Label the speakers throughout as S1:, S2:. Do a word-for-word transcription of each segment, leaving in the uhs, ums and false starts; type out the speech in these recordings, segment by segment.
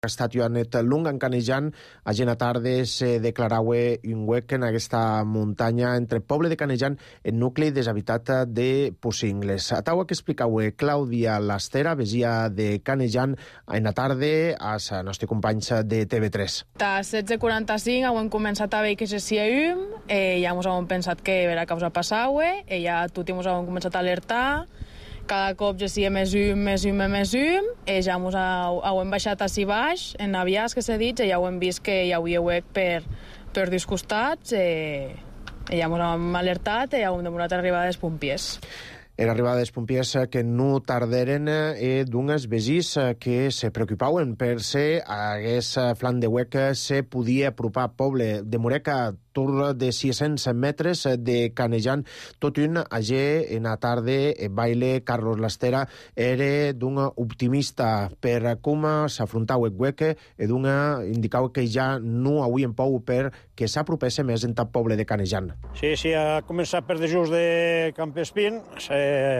S1: Estat Joanet Lung en Canejan, agent a tarde se declaraue un huec en aquesta muntanya entre poble de Canejan en nucli deshabitat de Pussingles. Ataua que explicaue Clàudia Lastera, vesia de Canejan, en a tarde als nostres companys de T V tres.
S2: A setze quaranta-cinc hem començat a veure que se sia llum, eh, ja ens hem pensat que era causa passaue, eh, ja tots ens hem començat a alertar. Cada cop ja sia més llum, més llum, més llum, i ja ens hem baixat així baix, en aviats que s'ha dit, i ja hem vist que hi havia huec per, per dos costats, i, i ja ens hem alertat i ja hem demorat arribar dels pompiers.
S1: Era arribada dels pompiers que no tarderen eh, d'unes vegis que se preocupaven per si hagués flanc de huec se podia apropar poble de Moreca, tour de sis-cents metres de Canejan, tot un agé en a tarde baile Carlos Lastera era d'un optimista per com s'afrontava el huec i d'un indicava que ja no hauien pou per que s'apropesse més en tal poble de Canejan.
S3: Sí, sí, ha començat per dejús de Campespín, eh,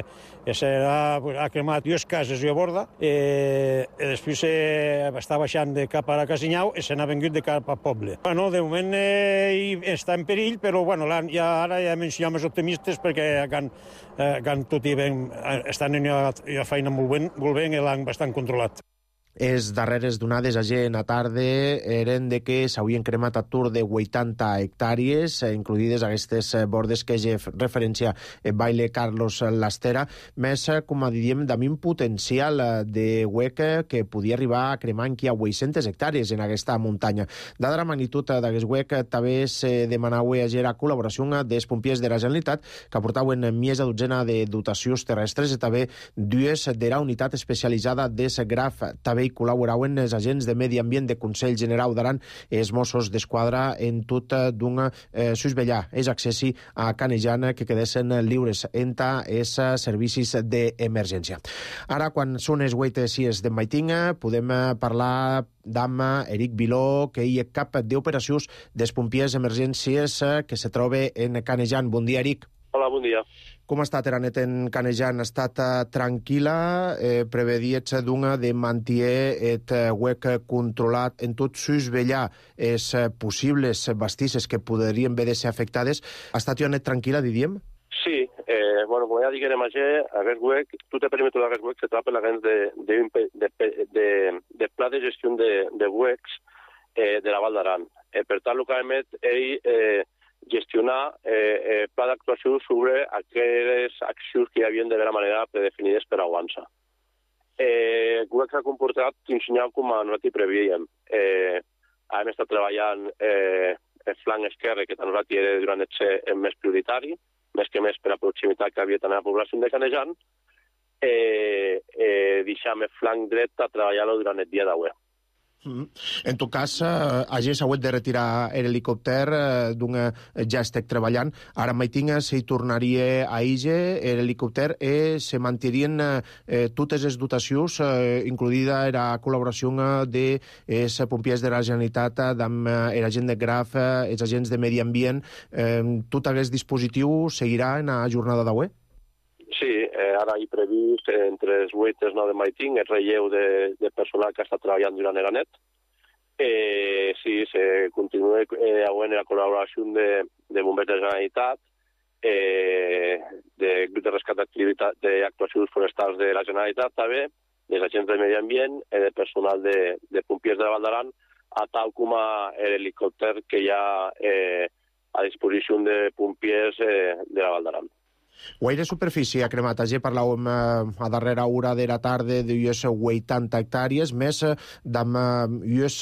S3: s'ha ha cremat dues cases i a borda, eh, i després eh, està baixant de cap a la Casinyau i se n'ha vengut de cap a poble. Bueno, de moment eh, està en perill, però bueno, ja, ara ja hem ensenyat més optimistes perquè can, eh, can tot i ben, estan en una feina molt ben, molt ben i l'han bastant controlat.
S1: Els darreres donades a gent a tarde eren de que s'havien cremat a tour de vuitanta hectàrees, incluïdes aquestes bordes que ja referència baile Carlos Lastera, més, com a diríem, amb un potencial de huec que podia arribar a cremar en qui a vuit-centes hectàrees en aquesta muntanya. Dada la magnitud d'aquest huec, també se demanava a la col·laboració dels pompiers de la Generalitat, que aportaven més de dotzena de dotacions terrestres i també dues de la unitat especialitzada des Graf. També hi col·laboraven els agents de Medi Ambient de Consell General d'Aran i els Mossos d'Esquadra en tot d'un eh, susvellar és accessi a Canejan que quedessin lliures entre els servicis d'emergència. Ara, quan són els vuit sis de Maitinga, podem parlar d'Amma Eric Viló, que hi ha cap d'operacions dels pompiers d'emergències que se troba en Canejan. Bon dia, Eric.
S4: Hola, bon dia.
S1: Com ha estat la nit en Canejan? Ha estat uh, tranquil·la? Eh, prevediets d'una de mantier et uh, huec controlat en tot susvellar els uh, possibles bastisses que podrien haver de ser afectades. Ha estat una nit tranquil·la, diríem?
S4: Sí, eh, bueno, com ja diguem ayer, aquest huec, tot el perímetre d'aquest huec se troba per la gens de, de, de, de, de pla de gestió de, de huecs eh, de la Val d'Aran. Eh, per tant, el que ha emet ell eh, gestionar eh, eh, pla d'actuació sobre aquelles accions que hi havia de la manera predefinides per avançar. Eh, el que s'ha comportat ensenyat com a nosaltres prevíem. Eh, hem estat treballant eh, el flanc esquerre, que nosaltres era durant el ser el més prioritari, més que més per la proximitat que havia tant a la població de Canejan, eh, eh, deixem el flanc dret a treballar-lo durant el dia d'avui.
S1: Mm. En tot cas, eh, hagi s'ha hagut de retirar l'helicòpter eh, d'un ja estic treballant. Ara Maitinga s'hi tornaria a Ige l'helicòpter i se mantenien eh, totes les dotacions, eh, incluïda la col·laboració de els pompiers de la Generalitat amb eh, l'agent de Graf, eh, els agents de Medi Ambient. Eh, tot aquest dispositiu seguirà en la jornada d'avui?
S4: Sí, eh, ara hi previst eh, entre els vuit i els nou de Maiting el relleu de, de personal que està treballant durant la nit. Eh, sí, se continua eh, havent la col·laboració de, de bombers de la Generalitat, eh, de grup de rescat d'actuacions forestals de la Generalitat també, dels agents de Medi Ambient i de personal de, de pompiers de la Val d'Aran, a tal com l'helicòpter que hi ha eh, a disposició de pompiers eh, de la Val d'Aran.
S1: Guaire superfície ha cremat. Ayer parlàvem eh, a darrera hora de la tarda d'ues vuitanta hectàrees, més d'ues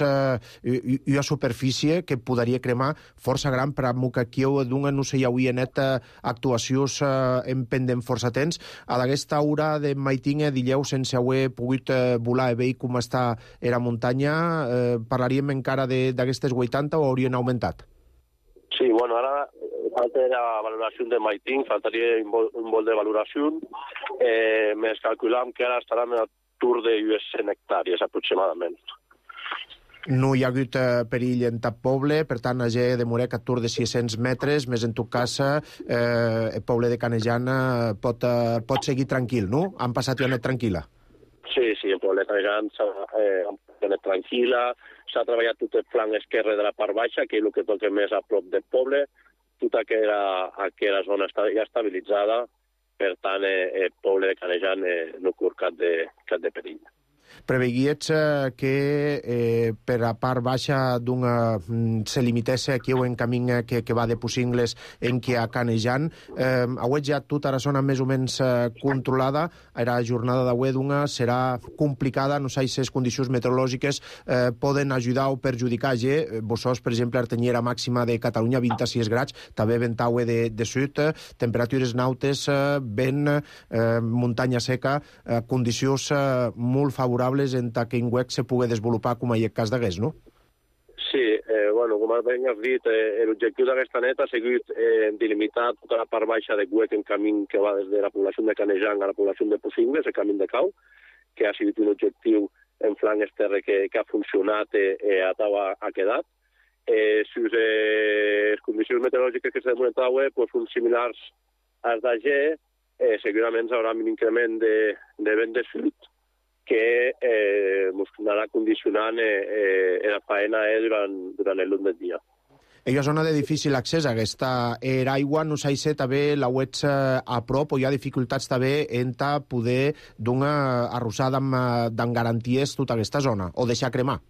S1: uh, superfície que podria cremar força gran per a que aquí d'una no se hi hauria net uh, actuacions uh, en pendent força temps. A d'aquesta hora de Maitinga, dilleu, sense haver pogut uh, volar i veure com està la muntanya, uh, parlaríem encara d'aquestes vuitanta o haurien augmentat?
S4: Sí, bueno, ara falta la valoració de Maiting, faltaria un vol, un vol de valoració. Eh, més calculam que ara estarà en el tour de cent hectàrees aproximadament.
S1: No hi ha hagut eh, perill en cap poble, per tant, a G de Moreca, tour de sis-cents metres, més en tot cas, eh, el poble de Canejan eh, pot, eh, pot seguir tranquil, no? Han passat una nit tranquil·la.
S4: Sí, sí, el poble de Canejan eh, tenet tranquil·la, s'ha treballat tot el flanc esquerre de la part baixa, que és el que toca més a prop del poble, tota aquella, aquella zona està ja estabilitzada, per tant, eh, el poble de Canejan eh, no curt cap de, cap de perill.
S1: Preveguiets eh, que eh, per a part baixa d'una se limitesse aquí o en camí que, que va de Pusingles en que a Canejan. Eh, avui ja tota la zona més o menys eh, controlada. La jornada d'avui d'una serà complicada. No sé si les condicions meteorològiques eh, poden ajudar o perjudicar. Eh? Vosotros, per exemple, Artenyera màxima de Catalunya, vint-i-sis graus, també ventaue de, de sud, eh, temperatures nautes, eh, vent, eh, muntanya seca, eh, condicions eh, molt favorables en que en web se pugui desenvolupar com a hi ha cas d'hagués, no?
S4: Sí, eh, bueno, com ben has dit, eh, l'objectiu d'aquesta neta ha sigut eh, delimitar tota la part baixa de Güec en camí que va des de la població de Canejan a la població de Pusingles, el camí de Cau, que ha sigut un objectiu en flanc esterre que, que ha funcionat i eh, a Tau ha, ha quedat. Eh, si us, eh, les condicions meteorològiques que s'han demorat avui pues, són similars als d'ahir, eh, segurament hi haurà un increment de, de vent de sud, que eh, ens anarà condicionant eh, eh, la faena eh, durant, durant el long del dia.
S1: Ella zona de difícil accés a aquesta era aigua, no sé si també la wets a prop o hi ha dificultats també en poder donar arrossada amb, amb garanties tota aquesta zona o deixar cremar?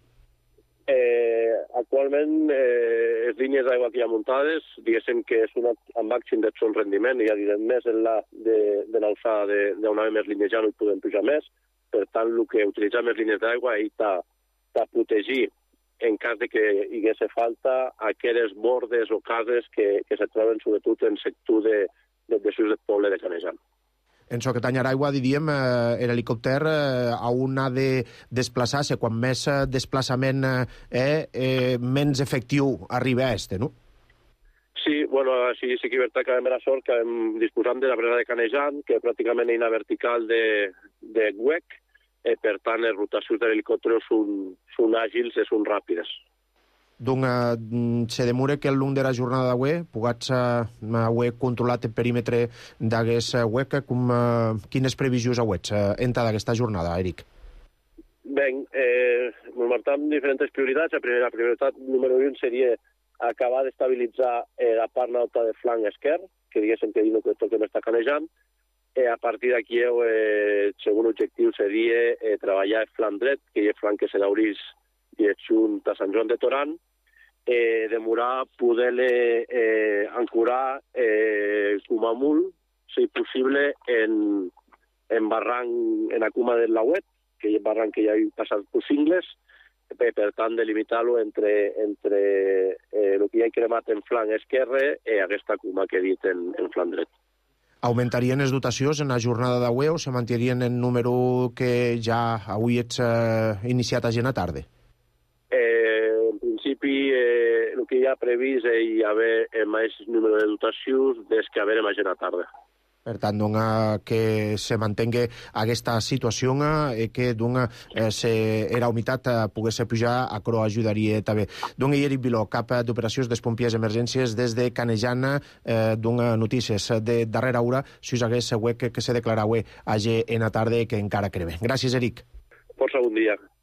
S4: Eh, actualment, eh, les línies d'aigua que hi ha muntades, diguéssim que és una amb màxim de son rendiment, ja direm més en la de, de l'alçada d'on havia més línies ja no hi podem pujar més. Per tant, el que utilitzem les línies d'aigua és de protegir, en cas de que hi hagués falta, aquelles bordes o cases que, que se troben sobretot en sector de, de, de del poble de Canejan.
S1: En so que tanyar aigua, diríem, eh, l'helicòpter eh, a on ha de desplaçar-se. Quan més eh, desplaçament eh, eh, menys efectiu arriba a este, no?
S4: Sí, bueno, sí, sí que és veritat que vam la sort que vam disposant de la brera de Canejan, que pràcticament és una vertical de, de Güec, eh, per tant, les rotacions de l'helicòpter són, són àgils i són ràpides.
S1: Donc, eh, se demora que al long de la jornada d'avui pugats eh, avui controlat el perímetre d'aquest Güec, com, eh, quines previsions avui eh, entra d'aquesta jornada, Eric?
S4: Bé, eh, ens marcam diferents prioritats. La, primera, la prioritat número un seria acabar d'estabilitzar eh, la part alta de flanc esquerre, que diguéssim que és el que toquem està Canejan. Eh, a partir d'aquí, eh, el segon objectiu seria eh, treballar el flanc dret, que és el flanc que se d'aurís direcció a Sant Joan de Torant, eh, demorar poder-le eh, ancorar eh, Cumamul, si possible, en, en barranc, en la cuma del Lauet, que és el barranc que ja ha passat Pusingles, per tant, delimitar-lo entre, entre eh, el que hi ha cremat en flanc esquerre i aquesta cuma que he dit en, en flanc dret.
S1: Augmentarien les dotacions en la jornada d'avui o se mantenirien el número que ja avui ets eh, iniciat a gent a tarda?
S4: Eh, en principi, eh, el que hi ha previst és hi haver el mateix número de dotacions des que haver a gent a tarda.
S1: Per tant, doncs, que se mantingui aquesta situació i que doncs, eh, se, la humitat eh, pogués pujar, això ajudaria també. Doncs, Eric Viló, cap d'operacions dels pompiers emergències des de Canejan, eh, doncs, notícies de darrera hora, si us hagués que, que se declarava a en la tarda que encara creme. Gràcies, Eric.
S4: Força bon dia.